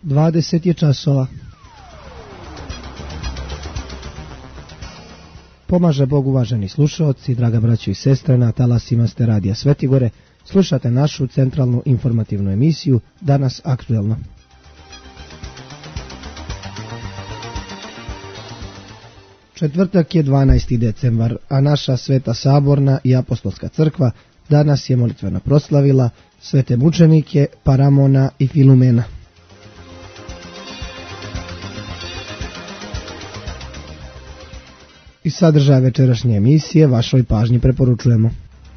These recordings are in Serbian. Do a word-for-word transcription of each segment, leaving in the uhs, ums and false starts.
dvadeset je časova. Pomaže Bog, uvaženi slušaoci, draga braćo i sestre, na talasima ste radija Svetigore, slušate našu centralnu informativnu emisiju Danas aktuelno. Četvrtak je dvanaesti decembar, a naša Sveta Saborna i Apostolska crkva danas je molitveno proslavila svete mučenike Paramona i Filumena. I sadržaj večerašnje emisije vašoj pažnji preporučujemo.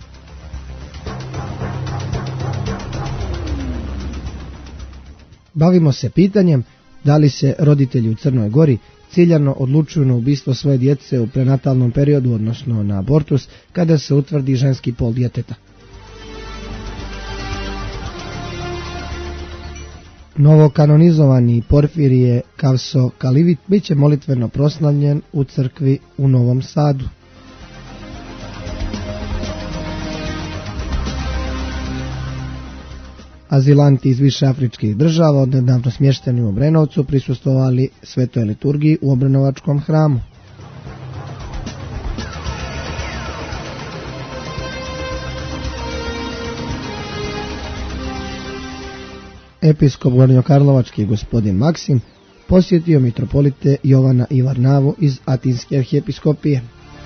Bavimo se pitanjem da li se roditelji u Crnoj Gori ciljano odlučuju na ubistvo svoje djece u prenatalnom periodu, odnosno na abortus, kada se utvrdi ženski pol djeteta. Novokanonizovani Porfirije Kavso Kalivit bit će molitveno proslavljen u crkvi u Novom Sadu. Azilanti iz više afričkih država odnedavno smješteni u Obrenovcu prisustvovali svetoj liturgiji u Obrenovačkom hramu. Episkop Gornjokarlovački gospodin Maksim posjetio mitropolite Jovana i Varnavu iz Atinske arhijepiskopije.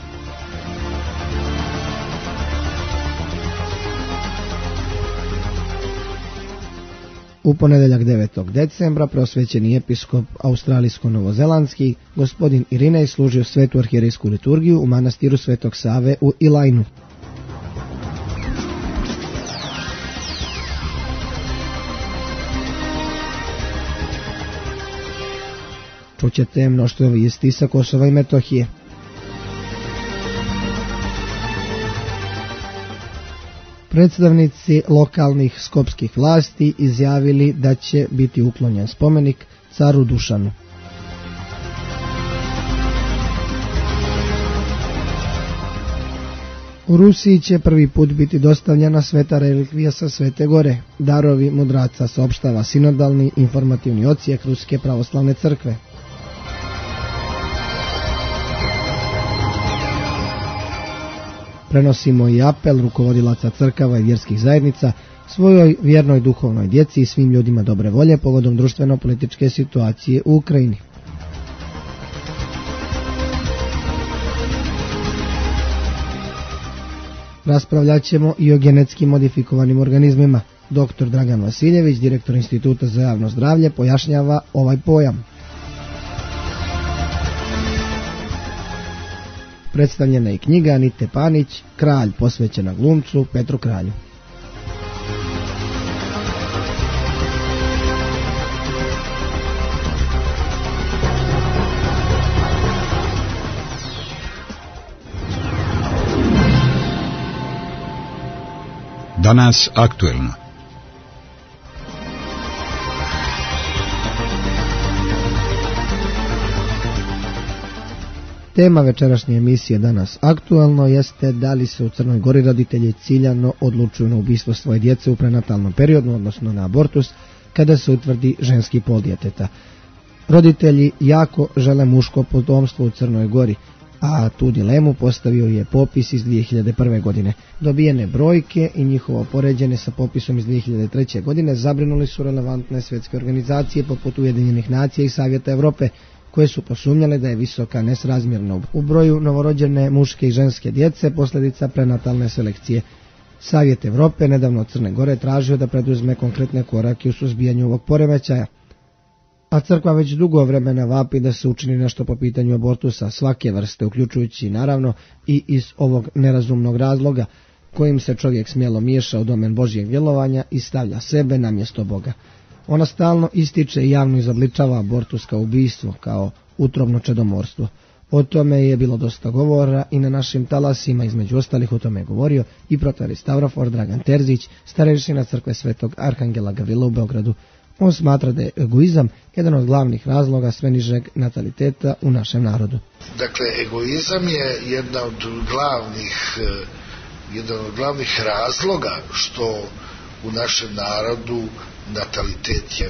U ponedjeljak devetog decembra prosvećeni episkop australijsko-novozelandski gospodin Irinej služio svetu arhijerejsku liturgiju u manastiru Svetog Save u Ilajnu. Čućete mnoštvo vijesti sa Kosova i Metohije. Predstavnici lokalnih skopskih vlasti izjavili da će biti uklonjen spomenik caru Dušanu. U Rusiji će prvi put biti dostavljena sveta relikvija sa Svete Gore, darovi mudraca, saopštava sinodalni informativni odsjek Ruske pravoslavne crkve. Prenosimo i apel rukovodilaca crkava i vjerskih zajednica svojoj vjernoj duhovnoj djeci i svim ljudima dobre volje povodom društveno-političke situacije u Ukrajini. Raspravljat ćemo i o genetski modifikovanim organizmima. Doktor Dragan Vasiljević, direktor Instituta za javno zdravlje, pojašnjava ovaj pojam. Predstavljena je knjiga Anite Panić, Kralj, posvećena glumcu Petru Kralju. Danas aktuelno. Tema večerašnje emisije Danas aktualno jeste da li se u Crnoj Gori roditelji ciljano odlučuju na ubistvo svoje djece u prenatalnom periodu, odnosno na abortus, kada se utvrdi ženski pol djeteta. Roditelji jako žele muško potomstvo u Crnoj Gori, a tu dilemu postavio je popis iz dvije hiljade prve. godine. Dobijene brojke i njihovo poređene sa popisom iz dvije hiljade treće. godine zabrinuli su relevantne svjetske organizacije poput Ujedinjenih nacija i Savjeta Europe, koje su posumnjale da je visoka nesrazmjerna u broju novorođene muške i ženske djece posljedica prenatalne selekcije. Savjet Europe nedavno od Crne Gore tražio da preduzme konkretne korake u suzbijanju ovog poremećaja. A crkva već dugo vremena vapi da se učini nešto po pitanju abortusa svake vrste, uključujući naravno i iz ovog nerazumnog razloga kojim se čovjek smjelo miješa u domen Božjeg djelovanja i stavlja sebe na mjesto Boga. Ona stalno ističe i javno izobličava abortus kao ubistvo, kao utrovno čedomorstvo. O tome je bilo dosta govora i na našim talasima, između ostalih o tome je govorio i protorej Stavrofor Dragan Terzić, starešina crkve Svetog Arhangela Gavrila u Beogradu. On smatra da je egoizam jedan od glavnih razloga sve nižeg nataliteta u našem narodu. Dakle, egoizam je jedna od glavnih, jedan od glavnih razloga što u našem narodu natalitet je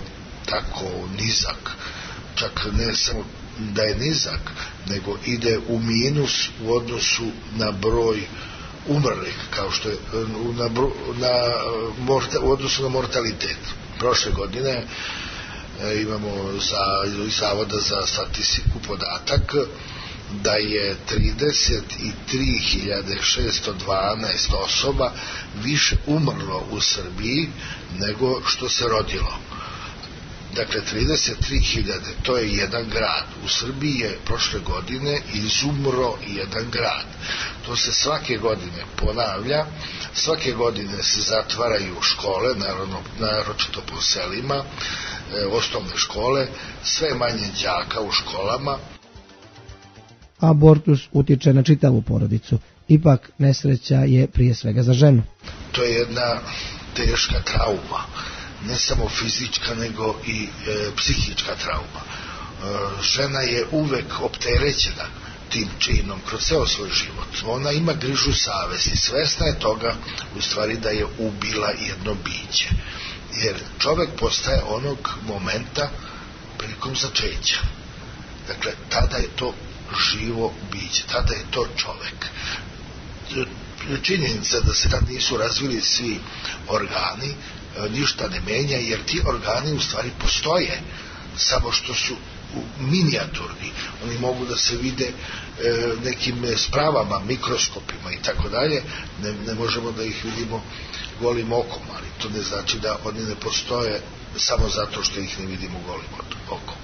tako nizak, čak ne samo da je nizak, nego ide u minus u odnosu na broj umrlih, kao što je na, na, morta, u odnosu na mortalitet. Prošle godine e, imamo za, iz Zavoda za statistiku podatak da je trideset tri hiljade šesto dvanaest osoba više umrlo u Srbiji nego što se rodilo. Dakle, trideset tri hiljade, to je jedan grad. U Srbiji je prošle godine izumro jedan grad. To se svake godine ponavlja, svake godine se zatvaraju škole, naravno, naročito po selima, e, osnovne škole, sve manje đaka u školama. Abortus utiče na čitavu porodicu. Ipak, nesreća je prije svega za ženu. To je jedna teška trauma. Ne samo fizička, nego i e, psihička trauma. E, žena je uvek opterećena tim činom kroz ceo svoj život. Ona ima grižu savesti, svesna je toga u stvari da je ubila jedno biće. Jer čovek postaje onog momenta prilikom začeća. Dakle, tada je to živo biće, tada je to čovek. Činjenica da se tad nisu razvili svi organi, ništa ne menja, jer ti organi u stvari postoje, samo što su minijaturni. Oni mogu da se vide e, nekim spravama, mikroskopima i tako dalje. Ne, ne možemo da ih vidimo golim okom, ali to ne znači da oni ne postoje samo zato što ih ne vidimo golim okom.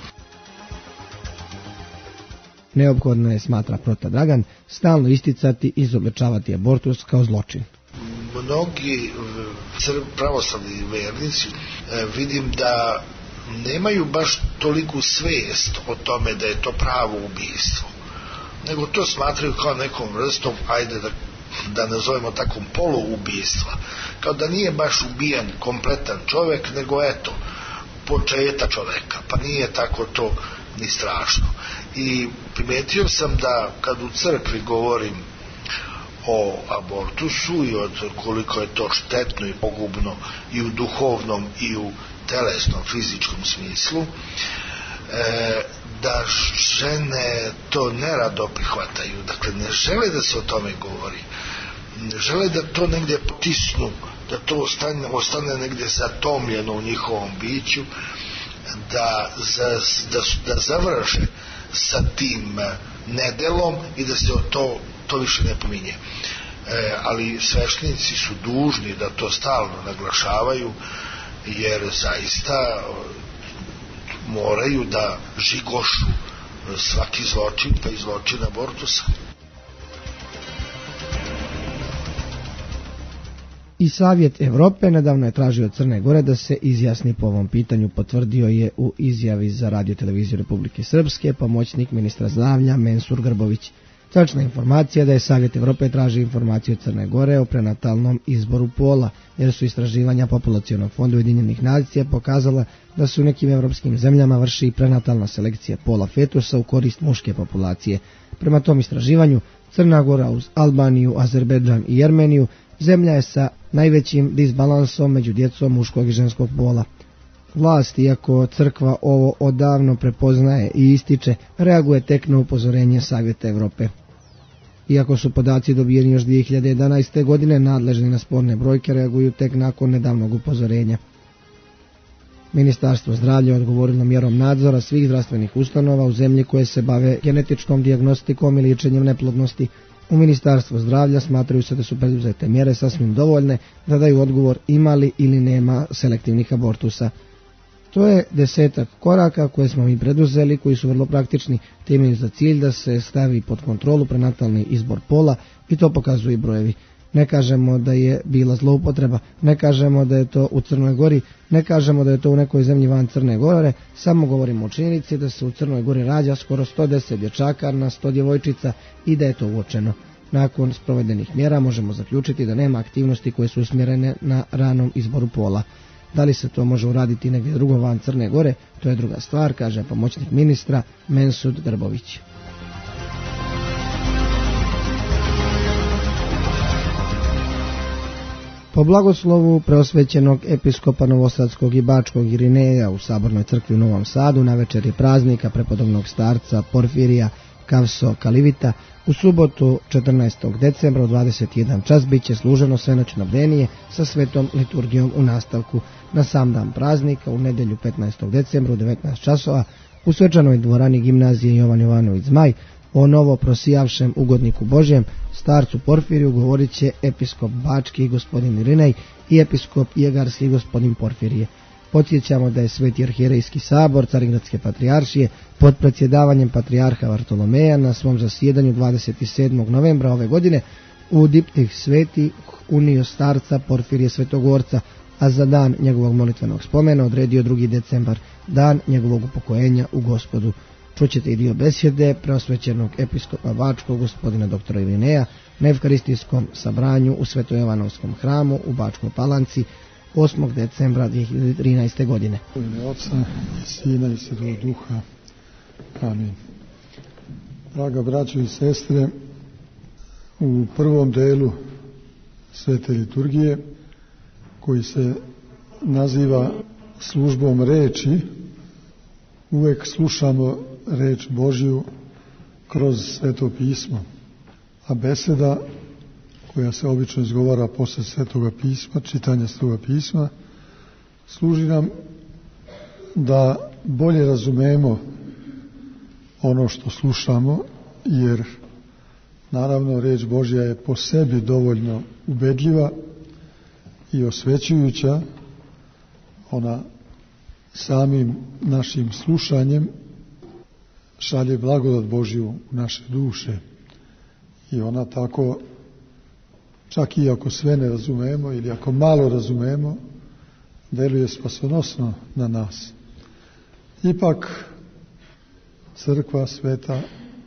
Neophodno je, smatra Prota Dragan, stalno isticati i izobličavati abortus kao zločin. Mnogi pravoslavni vernici vidim da nemaju baš toliku svest o tome da je to pravo ubijstvo, nego to smatraju kao nekom vrstom, ajde da, da nazovemo takom poluubijstva, kao da nije baš ubijen kompletan čovek, nego eto, početa čoveka, pa nije tako to ni strašno. I primetio sam da kad u crkvi govorim o abortusu i od koliko je to štetno i pogubno i u duhovnom i u telesnom, fizičkom smislu, e, da žene to nerado prihvataju. Dakle, ne žele da se o tome govori. Ne žele da to negdje potisnu, da to ostane, ostane negdje zatomljeno u njihovom biću, da, za, da, da završe sa tim nedelom i da se o to to više ne pominje. E, ali sveštenici su dužni da to stalno naglašavaju, jer zaista moraju da žigošu svaki zločin, pa i zločin abortusa. I Savjet Evrope nedavno je tražio od Crne Gore da se izjasni po ovom pitanju, potvrdio je u izjavi za Radio televiziju Republike Srpske pomoćnik ministra zdravlja Mensur Grbović. Tačna informacija da je Savjet Evrope traži informaciju od Crne Gore o prenatalnom izboru pola, jer su istraživanja Populacionog fonda Ujedinjenih nacija pokazala da su u nekim evropskim zemljama vrši prenatalna selekcija pola fetusa u korist muške populacije. Prema tom istraživanju, Crna Gora uz Albaniju, Azerbejdžan i Jermeniju zemlja je sa najvećim disbalansom među djecom muškog i ženskog pola. Vlast, iako crkva ovo odavno prepoznaje i ističe, reaguje tek na upozorenje Savjeta Evrope. Iako su podaci dobijeni još dvije hiljade jedanaeste. godine, nadležni na sporne brojke reaguju tek nakon nedavnog upozorenja. Ministarstvo zdravlja odgovorilo mjerom nadzora svih zdravstvenih ustanova u zemlji koje se bave genetičkom dijagnostikom i liječenjem neplodnosti. U Ministarstvu zdravlja smatraju se da su preduzete mjere sasvim dovoljne da daju odgovor ima li ili nema selektivnih abortusa. To je desetak koraka koje smo mi preduzeli, koji su vrlo praktični, te imaju za cilj da se stavi pod kontrolu prenatalni izbor pola i to pokazuju brojevi. Ne kažemo da je bila zloupotreba, ne kažemo da je to u Crnoj Gori, ne kažemo da je to u nekoj zemlji van Crne Gore, samo govorimo o činjenici da se u Crnoj Gori rađa skoro sto deset dječaka na sto djevojčica i da je to uočeno. Nakon sprovedenih mjera možemo zaključiti da nema aktivnosti koje su usmjerene na ranom izboru pola. Da li se to može uraditi negdje drugo van Crne Gore, to je druga stvar, kaže pomoćnik ministra Mensur Grbović. Po blagoslovu preosvećenog episkopa Novosadskog i Bačkog Irineja u Sabornoj crkvi u Novom Sadu na večeri praznika prepodobnog starca Porfirija Kavso Kalivita u subotu četrnaestog decembra u dvadeset jedan čas biće služeno svenoćno bdenije sa svetom liturgijom u nastavku na sam dan praznika u nedjelju petnaestog decembra u devetnaest časova u svečanoj dvorani gimnazije Jovan Jovanović Zmaj. O novo prosijavšem ugodniku Božjem, starcu Porfiriju, govorit će episkop Bački gospodin Irinej i episkop Jegarski gospodin Porfirije. Podsjećamo da je Sveti arhijerejski sabor Carigradske patrijaršije pod predsjedavanjem patrijarha Vartolomeja na svom zasjedanju dvadeset sedmog novembra ove godine u diptih sveti unio starca Porfirije Svetogorca, a za dan njegovog molitvenog spomena odredio drugi decembar, dan njegovog upokojenja u Gospodu. Čućete i dio besjede preosvećenog episkopa Bačkog gospodina doktora Irineja na evharistijskom sabranju u Svetojovanovskom hramu u Bačkoj Palanci osmog decembra dvije hiljade trinaeste. godine. U ime Otca i Sina i Svetog Duha. Amin. Draga braćo i sestre, u prvom delu svete liturgije, koji se naziva službom reči, uvek slušamo reč Božju kroz Sveto pismo, a beseda koja se obično izgovara posle Svetoga pisma, čitanja Svetoga pisma, služi nam da bolje razumemo ono što slušamo, jer naravno reč Božja je po sebi dovoljno ubedljiva i osvećujuća. Ona samim našim slušanjem šalje blagodat Božju u naše duše i ona tako, čak i ako sve ne razumemo ili ako malo razumemo, deluje spasonosno na nas. Ipak crkva sveta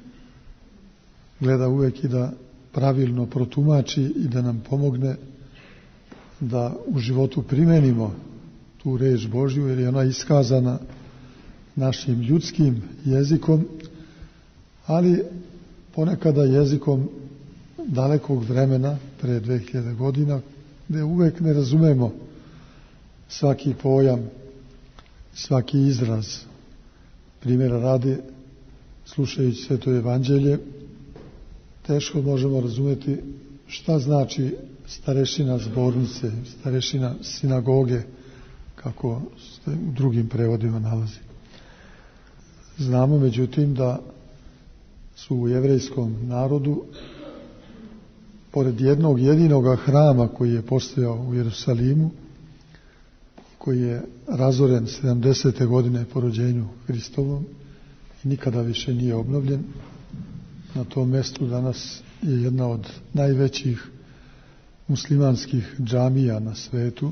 gleda uvek i da pravilno protumači i da nam pomogne da u životu primenimo tu reč Božju, jer je ona iskazana našim ljudskim jezikom, ali ponekada jezikom dalekog vremena, pre dve hiljade godina, gde uvek ne razumemo svaki pojam, svaki izraz. Primjera radi, slušajući Sveto evanđelje, teško možemo razumeti šta znači starešina zbornice, starešina sinagoge, kako se u drugim prevodima nalazi. Znamo međutim da su u jevrejskom narodu, pored jednog jedinoga hrama koji je postojao u Jerusalimu, koji je razoren sedamdesete godine po rođenju Hristovom i nikada više nije obnovljen, na tom mjestu danas je jedna od najvećih muslimanskih džamija na svetu,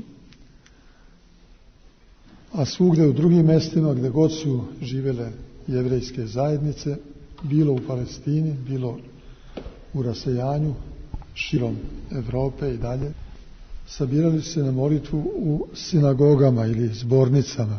a svugde u drugim mjestima gdje god su živjele jevrejske zajednice, bilo u Palestini, bilo u rasejanju, širom Evrope i dalje, sabirali se na molitvu u sinagogama ili zbornicama.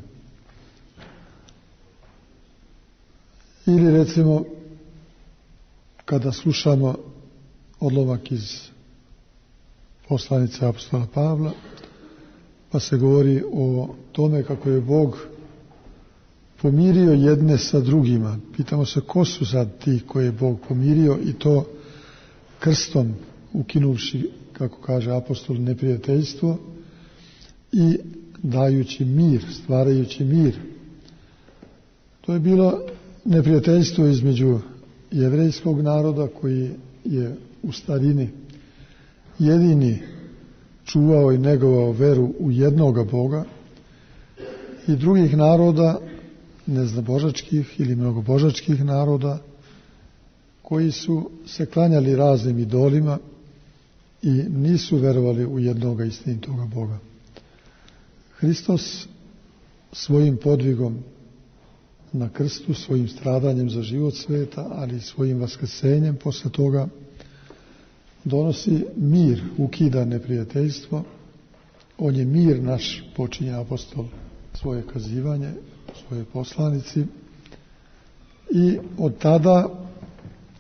Ili recimo, kada slušamo odlomak iz poslanice apostola Pavla, pa se govori o tome kako je Bog pomirio jedne sa drugima. Pitamo se ko su sad ti koje je Bog pomirio, i to krstom ukinuvši, kako kaže apostol, neprijateljstvo i dajući mir, stvarajući mir. To je bilo neprijateljstvo između jevrejskog naroda, koji je u starini jedini čuvao i negovao veru u jednoga Boga, i drugih naroda, neznabožačkih ili mnogobožačkih naroda, koji su se klanjali raznim idolima i nisu verovali u jednoga istinitoga Boga. Hristos svojim podvigom na krstu, svojim stradanjem za život sveta, ali i svojim vaskrsenjem posle toga, donosi mir, ukida neprijateljstvo. On je mir naš, počinje apostol svoje kazivanje, svoje poslanici, i od tada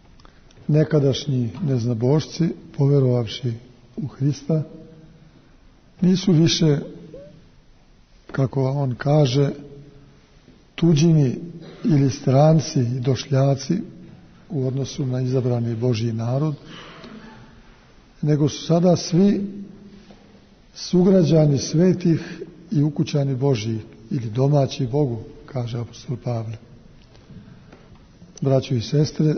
nekadašnji neznabošci, poverovavši u Hrista, nisu više, kako on kaže, tuđini ili stranci i došljaci u odnosu na izabrani Božji narod, nego su sada svi sugrađani svetih i ukućani Božji ili domaći Bogu, kaže apostol Pavle. Braćo i sestre,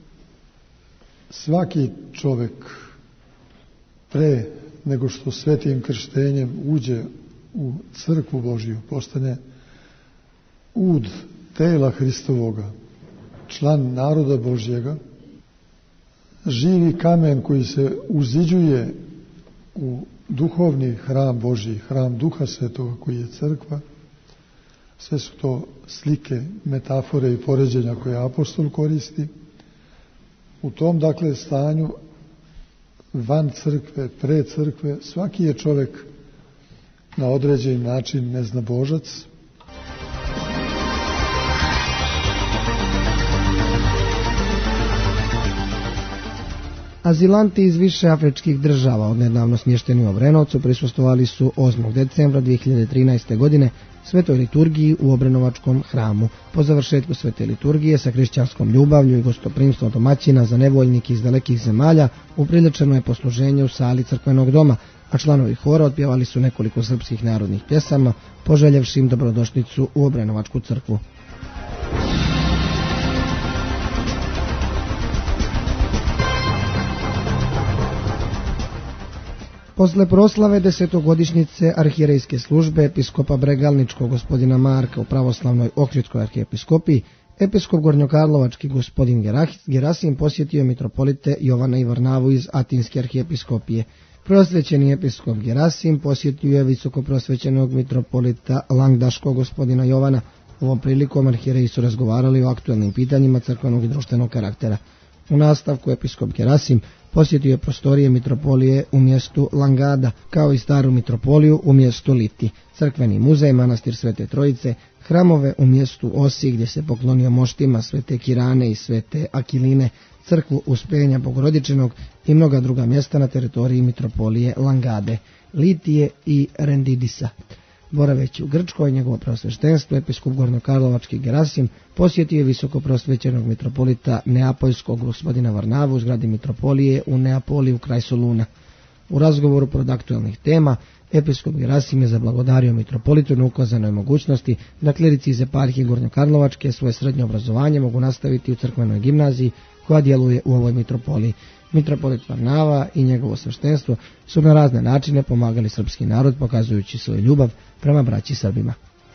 svaki čovjek pre nego što svetim krštenjem uđe u crkvu Božju, postane ud tela Hristovoga, član naroda Božjega, živi kamen koji se uziđuje u duhovni hram Božji, hram Duha Svetoga koji je crkva. Sve su to slike, metafore i poređenja koje apostol koristi. U tom, dakle, stanju van crkve, pre crkve, svaki je čovjek na određen način neznabožac. Azilanti iz više afričkih država, odnedavno smješteni u Obrenovcu, prisustvovali su osmog decembra dvije hiljade trinaeste. godine svetoj liturgiji u Obrenovačkom hramu. Po završetku svete liturgije sa hrišćanskom ljubavlju i gostoprimstvom domaćina za nevoljnike iz dalekih zemalja upriličeno je posluženje u sali crkvenog doma, a članovi hora otpjevali su nekoliko srpskih narodnih pjesama, poželjevši im dobrodošlicu u Obrenovačku crkvu. Posle proslave desetogodišnjice arhijerejske službe episkopa Bregalničkog gospodina Marka u pravoslavnoj Ohridskoj arhijepiskopiji, episkop Gornjokarlovački gospodin Gerasim posjetio mitropolite Jovana i Varnavu iz Atinske arhijepiskopije. Prosvećeni episkop Gerasim posjetio je visokoprosvećenog mitropolita Langdaškog gospodina Jovana. Ovom prilikom arhijereji su razgovarali o aktualnim pitanjima crkvenog i društvenog karaktera. U nastavku episkop Gerasim posjetio je prostorije mitropolije u mjestu Langada, kao i staru mitropoliju u mjestu Liti, crkveni muzej, manastir Svete Trojice, hramove u mjestu Osi gdje se poklonio moštima Svete Kirane i Svete Akiline, crkvu Uspenja Bogorodičenog i mnoga druga mjesta na teritoriji mitropolije Langade, Litije i Rendidisa. Boraveći u Grčkoj, njegovo preosveštenstvo, episkop Gornjokarlovački Gerasim posjetio je visokoprosvećenog mitropolita Neapoljskog gospodina Varnavu u zgradi mitropolije u Neapoliju kraj Soluna. U razgovoru pod aktualnih tema, episkop Gerasim je zablagodario mitropolitu na ukazanoj mogućnosti da klerici iz eparhije Gornjokarlovačke svoje srednje obrazovanje mogu nastaviti u crkvenoj gimnaziji koja djeluje u ovoj mitropoliji. Mitropolit Varnava i njegovo sveštenstvo su na razne načine pomagali srpski narod, pokazujući svoju ljubav prema braći Srbima.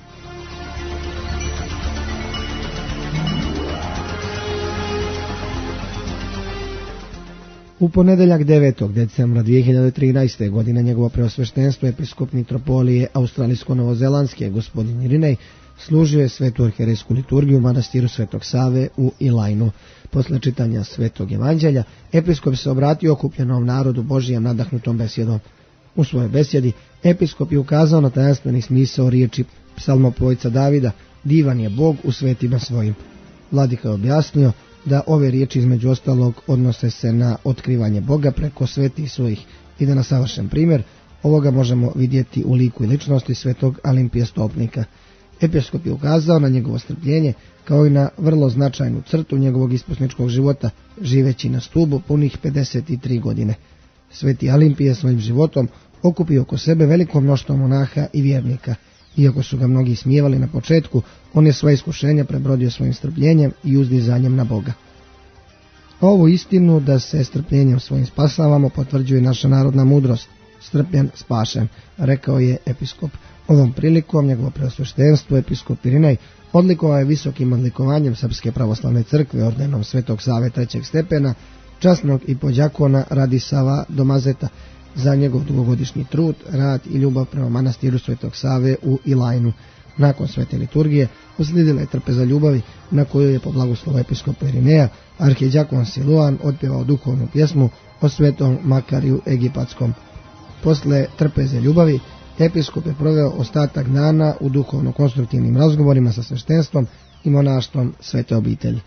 U ponedeljak devetog decembra dvije hiljade trinaeste. godine njegovo preosveštenstvo episkop mitropolije Australijsko-Novozelandske gospodin Irinej služio je svetu arhijerejsku liturgiju u manastiru Svetog Save u Ilajnu. Posle čitanja Svetog Evanđelja, episkop se obratio okupljenom narodu Božijem nadahnutom besjedom. U svojoj besjedi episkop je ukazao na tajanstveni smisao riječi psalmopojca Davida: divan je Bog u svetima svojim. Vladika je objasnio da ove riječi između ostalog odnose se na otkrivanje Boga preko svetih svojih i da na savršen primjer ovoga možemo vidjeti u liku i ličnosti svetog Alimpije Stolpnika. Episkop je ukazao na njegovo strpljenje kao i na vrlo značajnu crtu njegovog isposničkog života, živeći na stubu punih pedeset tri godine. Sveti Alimpije svojim životom okupio oko sebe veliko mnoštvo monaha i vjernika. Iako su ga mnogi smijevali na početku, on je svoje iskušenja prebrodio svojim strpljenjem i uzdizanjem na Boga. Ovu istinu da se strpljenjem svojim spasavamo potvrđuje naša narodna mudrost. Strpljen, spašen, rekao je episkop. Ovom prilikom njegovo preosveštenstvo episkop Irinej odlikovao je visokim odlikovanjem Srpske pravoslavne crkve ordenom Svetog Save trećeg stepena, časnog i podjakona Radisava Domazeta, za njegov dugogodišnji trud, rad i ljubav prema manastiru Svetog Save u Ilajnu. Nakon svete liturgije uslijedila je trpeza ljubavi na kojoj je po blagoslovu episkopa Irineja arhidjakon Siluan otpjevao duhovnu pjesmu o svetom Makariju Egipatskom. Posle trpeze ljubavi episkop je proveo ostatak dana u duhovno-konstruktivnim razgovorima sa sveštenstvom i monaštvom Svete obitelji.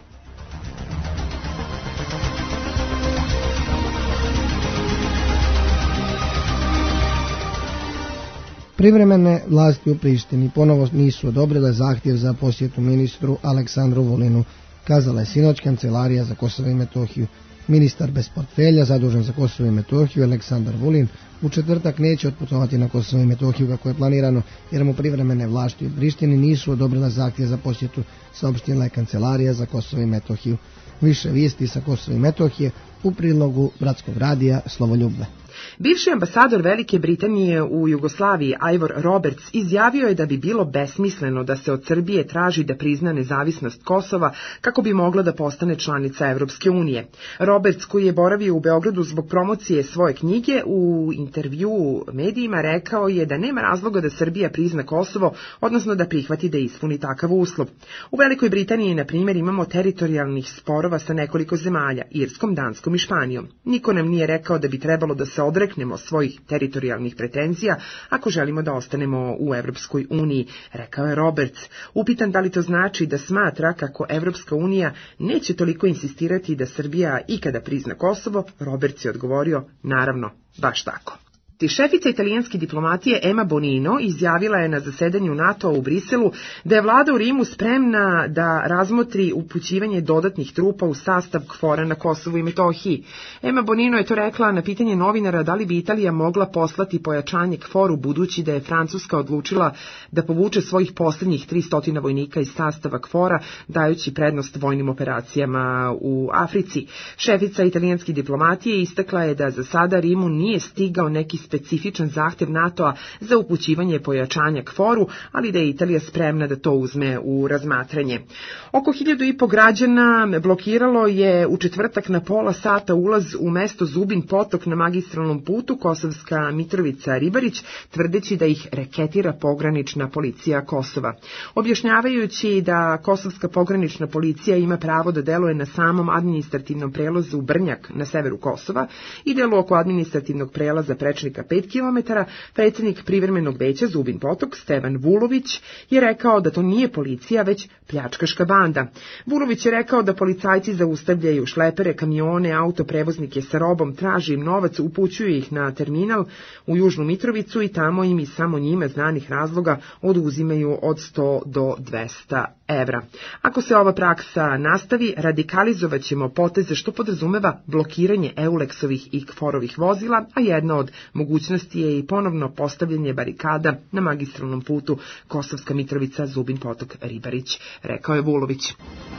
Privremene vlasti u Prištini ponovo nisu odobrile zahtjev za posjetu ministru Aleksandru Vulinu, kazala je sinoć Kancelarija za Kosovo i Metohiju. Ministar bez portfelja zadužen za Kosovo i Metohiju Aleksandar Vulin u četvrtak neće otputovati na Kosovo i Metohiju kako je planirano, jer mu privremene vlasti u Prištini nisu odobrile zahtjev za posjetu, saopštila je Kancelarija za Kosovo i Metohiju. Više vijesti sa Kosova i Metohije u prilogu Bratskog radija Slovoljubve. Bivši ambasador Velike Britanije u Jugoslaviji Ivor Roberts izjavio je da bi bilo besmisleno da se od Srbije traži da prizna nezavisnost Kosova kako bi mogla da postane članica Evropske unije. Roberts, koji je boravio u Beogradu zbog promocije svoje knjige, u intervjuu medijima rekao je da nema razloga da Srbija prizna Kosovo, odnosno da prihvati da ispuni takav uslov. U Velikoj Britaniji, na primjer, imamo teritorijalnih sporova sa nekoliko zemalja, Irskom, Danskom i Španijom. Niko nam nije rekao da bi trebalo da se odreknemo svojih teritorijalnih pretenzija ako želimo da ostanemo u Evropskoj uniji, rekao je Roberts. Upitan da li to znači da smatra kako Evropska unija neće toliko insistirati da Srbija ikada prizna Kosovo, Roberts je odgovorio, naravno, baš tako. Šefica italijanske diplomatije Emma Bonino izjavila je na zasedanju NATO u Briselu da je vlada u Rimu spremna da razmotri upućivanje dodatnih trupa u sastav KFOR-a na Kosovu i Metohiji. Emma Bonino je to rekla na pitanje novinara da li bi Italija mogla poslati pojačanje KFOR-u budući da je Francuska odlučila da povuče svojih posljednjih tristo vojnika iz sastava KFOR-a, dajući prednost vojnim operacijama u Africi. Šefica italijanske diplomatije istakla je da za sada Rimu nije stigao neki specifičan zahtjev NATO-a za upućivanje pojačanja KFOR-u, ali da je Italija spremna da to uzme u razmatranje. Oko hiljadu i po građana blokiralo je u četvrtak na pola sata ulaz u mesto Zubin Potok na magistralnom putu Kosovska Mitrovica-Ribarić, tvrdeći da ih reketira pogranična policija Kosova. Objašnjavajući da Kosovska pogranična policija ima pravo da deluje na samom administrativnom prelazu Brnjak na severu Kosova i delu oko administrativnog prelaza prečnika pet kilometara, predsjednik privremenog veća Zubin Potok, Stevan Vulović, je rekao da to nije policija, već pljačkaška banda. Vulović je rekao da policajci zaustavljaju šlepere, kamione, autoprevoznike sa robom, traži im novac, upućuju ih na terminal u Južnu Mitrovicu i tamo im iz samo njima znanih razloga oduzimaju od sto do dvesta evra. Ako se ova praksa nastavi, radikalizovat ćemo poteze što podrazumeva blokiranje Eulexovih i KFOR-ovih vozila, a jedna od mogućnosti je i ponovno postavljanje barikada na magistralnom putu Kosovska Mitrovica, Zubin Potok, Ribarić, rekao je Vulović.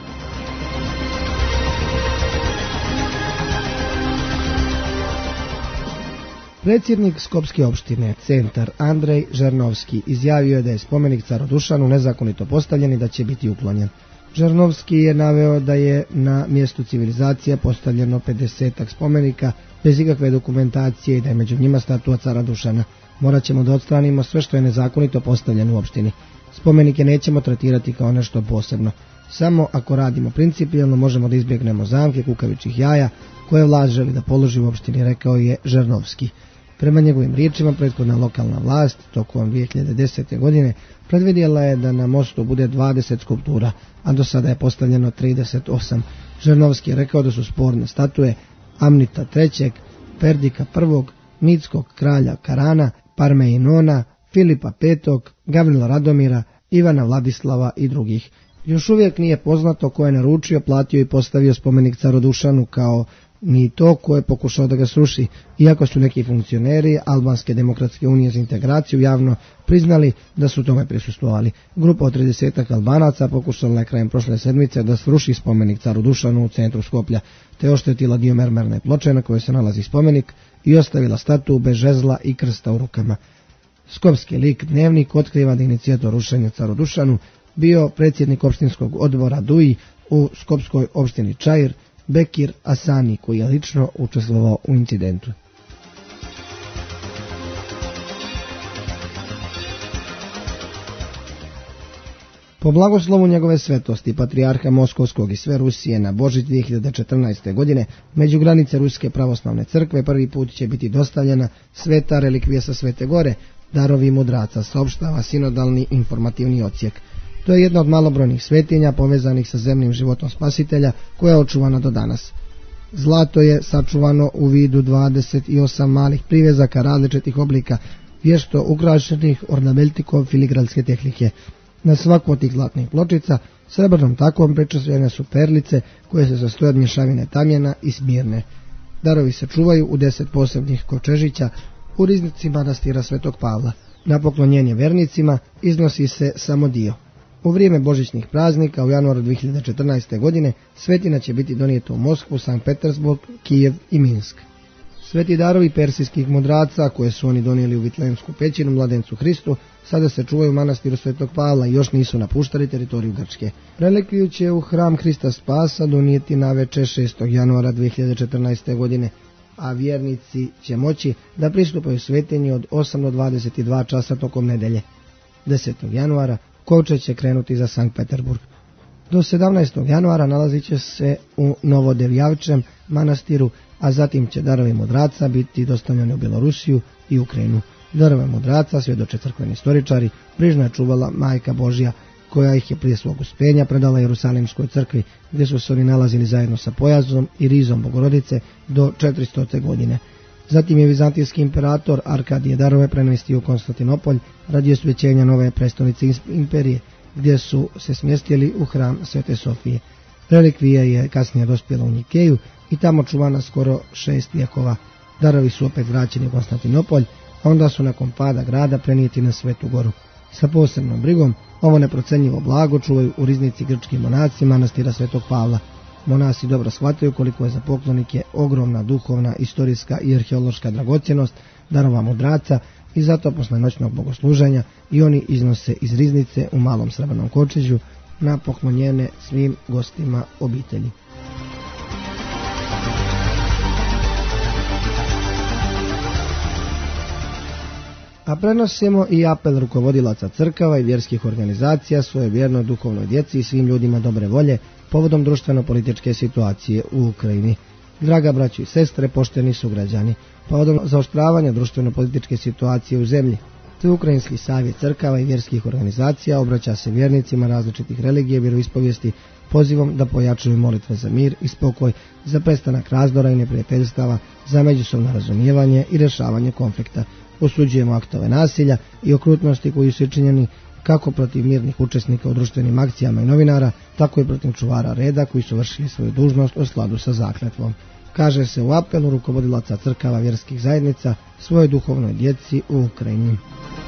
Predsjednik Skopske opštine, centar Andrej Žernovski, izjavio je da je spomenik caru Dušanu nezakonito postavljen i da će biti uklonjen. Žernovski je naveo da je na mjestu civilizacije postavljeno pedesetak spomenika bez ikakve dokumentacije i da je među njima statua cara Dušana. Morat ćemo da odstranimo sve što je nezakonito postavljeno u opštini. Spomenike nećemo tretirati kao nešto posebno. Samo ako radimo principijelno možemo da izbjegnemo zamke kukavičih jaja koje vlast želi da položi u opštini, rekao je Žernovski. Prema njegovim riječima, prethodna lokalna vlast tokom dvije hiljade desete. godine predvidjela je da na mostu bude dvadeset skulptura, a do sada je postavljeno trideset osam. Žernovski je rekao da su sporne statue Amnita trećeg, Perdika prvog, Mitskog kralja Karana, Parmeinona, Filipa petog, Gavrila Radomira, Ivana Vladislava i drugih. Još uvijek nije poznato ko je naručio, platio i postavio spomenik caru Dušanu, kao ni to ko je pokušao da ga sruši, iako su neki funkcioneri Albanske demokratske unije za integraciju javno priznali da su tome prisustvovali. Grupa od tridesetak Albanaca pokušala je krajem prošle sedmice da sruši spomenik caru Dušanu u centru Skoplja, te oštetila dio mermerne ploče na kojoj se nalazi spomenik i ostavila statu bez žezla i krsta u rukama. Skopski lik Dnevnik otkriva da inicijator rušenja caru Dušanu bio predsjednik opštinskog odbora D U I u skopskoj opštini Čair, Bekir Asani, koji je lično učestvovao u incidentu. Po blagoslovu njegove svetosti, patrijarha Moskovskog i sve Rusije, na Božić dvije hiljade četrnaeste. godine među granice Ruske pravoslavne crkve prvi put će biti dostavljena sveta relikvija sa Svete Gore, darovi mudraca, saopštava sinodalni informativni odsjek. To je jedna od malobrojnih svetinja povezanih sa zemljim životom Spasitelja koja je očuvana do danas. Zlato je sačuvano u vidu dvadeset osam malih privezaka različitih oblika vješto ukrašenih ornamentikov filigranske tehnike. Na svaku od tih zlatnih pločica srebrnom takvom pričesljene su perlice koje se sastoje od mješavine tamjena i smirne. Darovi se čuvaju u deset posebnih kovčežića u riznici manastira Svetog Pavla. Na poklonjenje vernicima iznosi se samo dio. U vrijeme božićnih praznika u januaru dvije hiljade četrnaeste. godine svetina će biti donijeta u Moskvu, Sankt Petersburg, Kijev i Minsk. Sveti darovi persijskih mudraca koje su oni donijeli u Vitlejemsku pećinu mladencu Hristu sada se čuvaju u manastiru Svetog Pavla i još nisu napuštali teritoriju Grčke. Relikviju će u hram Hrista Spasa donijeti navečer šestog januara dvije hiljade četrnaeste. godine, a vjernici će moći da pristupaju svetinji od osam do dvadeset dva časa tokom nedelje. desetog januara kovčeg će krenuti za Sankt Peterburg. Do sedamnaestog januara nalazit će se u Novodevjavčem manastiru, a zatim će darovi mudraca biti dostavljeni u Bjelorusiju i Ukrajinu. Darove mudraca, svjedoče crkveni istoričari, brižno je čuvala Majka Božja, koja ih je prije svog uspenja predala Jerusalimskoj crkvi, gdje su se oni nalazili zajedno sa pojazom i rizom Bogorodice do četiristote. godine. Zatim je vizantijski imperator Arkadije darove premjestio u Konstantinopolj radi osvećenja nove prestolnice imperije, gdje su se smjestili u hram Svete Sofije. Relikvija je kasnije dospjela u Nikeju i tamo čuvana skoro šest vjekova. Darovi su opet vraćeni u Konstantinopolj, a onda su nakon pada grada prenijeti na Svetu Goru. Sa posebnom brigom ovo neprocenjivo blago čuvaju u riznici grčki monaci manastira Svetog Pavla. Monasi dobro shvataju koliko je za poklonike ogromna duhovna, istorijska i arheološka dragocjenost darova mudraca i zato posle noćnog bogosluženja i oni iznose iz riznice u malom srebrnom kovčežu na poklonjene svim gostima obitelji. A prenosimo i apel rukovodilaca crkava i vjerskih organizacija svoje vjernoj duhovnoj djeci i svim ljudima dobre volje povodom društveno-političke situacije u Ukrajini. Draga braćo i sestre, pošteni sugrađani, povodom zaoštravanja društveno-političke situacije u zemlji, te Ukrajinski savjet crkava i vjerskih organizacija obraća se vjernicima različitih religija i vjeroispovijesti pozivom da pojačaju molitve za mir i spokoj, za prestanak razdora i neprijateljstava, za međusobno razumijevanje i rješavanje konflikta. Osuđujemo aktove nasilja i okrutnosti koji su činjeni kako protiv mirnih učesnika u društvenim akcijama i novinara, tako i protiv čuvara reda koji su vršili svoju dužnost u skladu sa zakletvom. Kaže se u apelu rukovodilaca crkava vjerskih zajednica svojoj duhovnoj djeci u Ukrajini.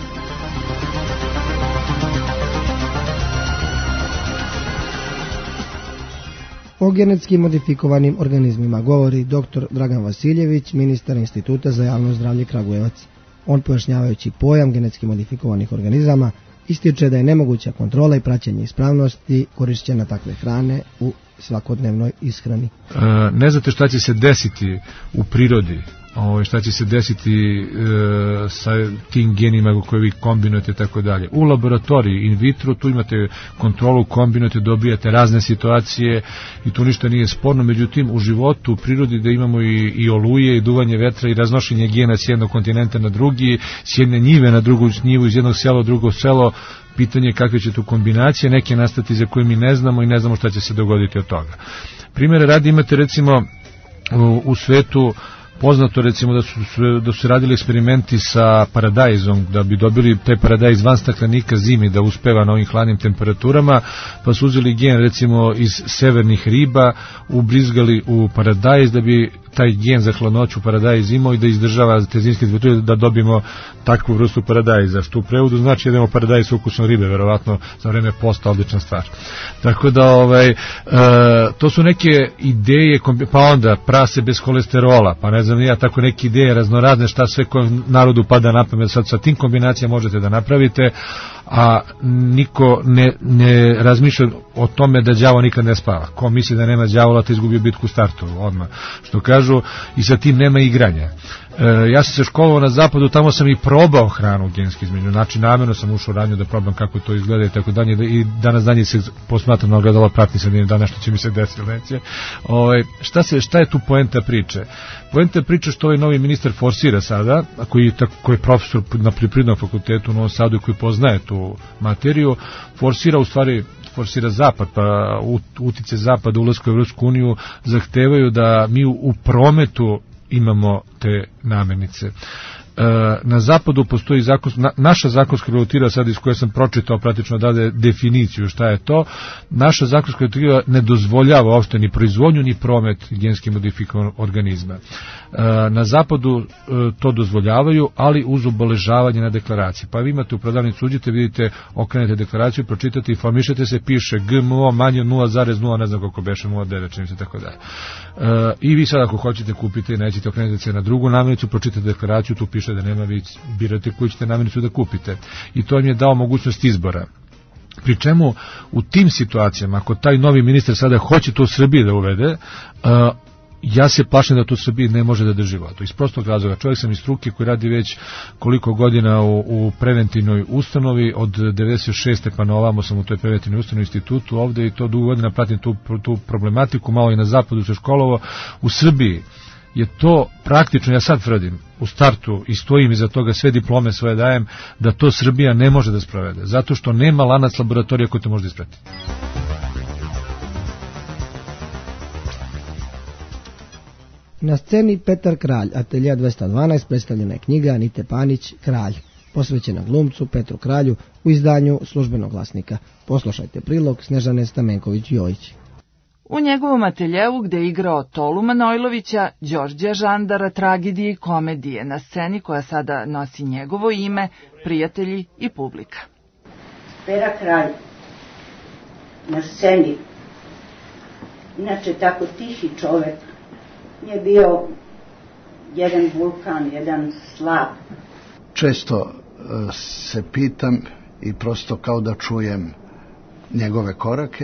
O genetski modifikovanim organizmima govori doktor Dragan Vasiljević, ministar Instituta za javno zdravlje Kragujevac. On, pojašnjavajući pojam genetski modifikovanih organizama, ističe da je nemoguća kontrola i praćenje ispravnosti korišćenja takve hrane u svakodnevnoj ishrani. E, ne znate šta će se desiti u prirodi, ovo, šta će se desiti e, sa tim genima koje vi kombinujete i tako dalje. U laboratoriji, in vitro, tu imate kontrolu, kombinujete, dobijate razne situacije i tu ništa nije sporno, međutim u životu, u prirodi da imamo i, i oluje, i duvanje vetra, i raznošenje gena s jednog kontinenta na drugi, s jedne njive na drugu njivu, iz jednog sela u drugo selo, pitanje je kakve će tu kombinacije, neke nastati za koje mi ne znamo i ne znamo šta će se dogoditi od toga. Primjere radi imate recimo u, u svetu poznato recimo da su, da su radili eksperimenti sa paradajzom, da bi dobili taj paradajz van staklenika zimi, da uspeva na ovim hladnim temperaturama, pa su uzeli gen recimo iz severnih riba, ubrizgali u paradajz da bi taj gen za hladnoću paradajz imao i da izdržava te zimske temperature, da dobijemo takvu vrstu paradajza, što u prevodu znači da imamo paradajz s ukusom ribe, verovatno za vreme posta odlična stvar. Tako da ovaj, e, to su neke ideje, pa onda prase bez kolesterola, pa ne znam ja, tako neke ideje raznorazne, šta sve kojem narodu pada na pamet, sad sa tim kombinacijama možete da napravite, a niko ne, ne razmišlja o tome da đavo nikad ne spava. Ko misli da nema đavola, te izgubio bitku u startu odmah, što kažu, i sa tim nema igranja. E, ja sam se školovao na zapadu, tamo sam i probao hranu genski izmenjenu, znači namjerno sam ušao u radnju da probam kako to izgleda i tako dalje, i danas danje se posmatram na ogledala, pratim se dana što će mi se desiti, neće. Ove, šta, se, šta je tu poenta priče? Poenta priče što ovaj novi ministar forsira sada, koji, koji je profesor na Poljoprivrednom fakultetu u Novom Sadu i koji poznaje tu materiju, forsira u stvari forsira zapad, pa utice zapada ulasku u Evropsku uniju zahtevaju da mi u, u prometu imamo te namirnice. Na zapadu postoji zakon, na, naša zakonska regulativa sad iz koje sam pročitao praktično dade definiciju šta je to. Naša zakonska regulativa ne dozvoljava uopšte ni proizvodnju ni promet genski modifikovanog organizma. Na zapadu to dozvoljavaju, ali uz obeležavanje na deklaraciji. Pa vi imate u prodavnici, uđete, vidite, okrenete deklaraciju, pročitate, informišete se, piše G M O manje nula zarez nula, ne znam koliko beše, nula zarez devet, čini se, tako da. I vi sad ako hoćete kupite i nećete, okrenete se na drugu namirnicu, pročitate deklaraciju, tu piše da nema, vi birate koju ćete namirnicu da kupite. I to im je dao mogućnost izbora. Pri čemu u tim situacijama, ako taj novi ministar sada hoće to u Srbiji da uvede, uh, ja se plašim da to u Srbiji ne može da drži vodu. Iz prostog razloga, čovjek sam iz struke koji radi već koliko godina u, u preventivnoj ustanovi, od devedeset šeste pa na ovamo sam u toj preventivnoj ustanovi institutu ovde i to dugo godina pratim tu, tu problematiku, malo i na zapadu se školovo. U Srbiji je to praktično, ja sad tvrdim, u startu i stojim iza toga, sve diplome svoje dajem, da to Srbija ne može da sprovede, zato što nema lanac laboratorija koji to može da isprati. Na sceni Petar Kralj, Ateljea dvesta dvanaest, predstavljena je knjiga Anite Panić, Kralj, posvećena glumcu Petru Kralju u izdanju Službenog glasnika. Poslušajte prilog Snežane Stamenković-Jojić. U njegovom ateljevu, gde je igrao Tolu Manojlovića, Đorđa Žandara, tragedije i komedije, na sceni koja sada nosi njegovo ime, prijatelji i publika. Pera Kralj, na sceni, inače tako tihi čovek, je bio jedan vulkan, jedan slab. Često se pitam i prosto kao da čujem njegove korake,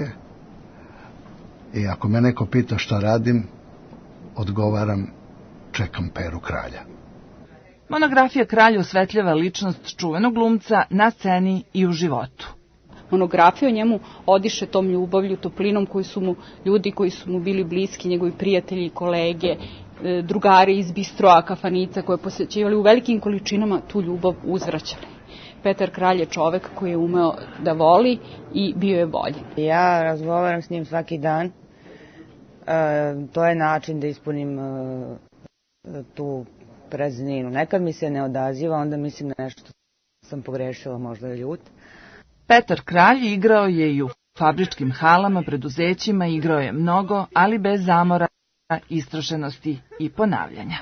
i ako me neko pita šta radim, odgovaram, čekam Peru Kralja. Monografija Kralj osvetljava ličnost čuvenog glumca na sceni i u životu. Monografija o njemu odiše tom ljubavlju, toplinom koji su mu ljudi koji su mu bili bliski, njegovi prijatelji, kolege, drugari iz bistroa, kafanica koje posjećivali u velikim količinama, tu ljubav uzvraćali. Petar Kralj je čovek koji je umeo da voli i bio je voljen. Ja razgovaram s njim svaki dan. E, to je način da ispunim e, tu prazninu. Nekad mi se ne odaziva, onda mislim da nešto sam pogrešila, možda je ljut. Petar Kralj igrao je i u fabričkim halama, preduzećima, igrao je mnogo, ali bez zamora, istrošenosti i ponavljanja.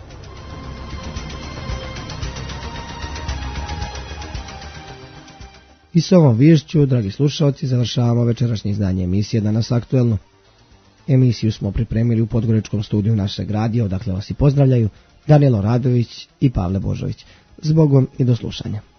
I s ovom viješću, dragi slušalci, završavamo večerašnje izdanje emisije Danas aktuelno. Emisiju smo pripremili u Podgoričkom studiju našeg radija, odakle vas i pozdravljaju Danilo Radović i Pavle Božović. Zbogom i do slušanja.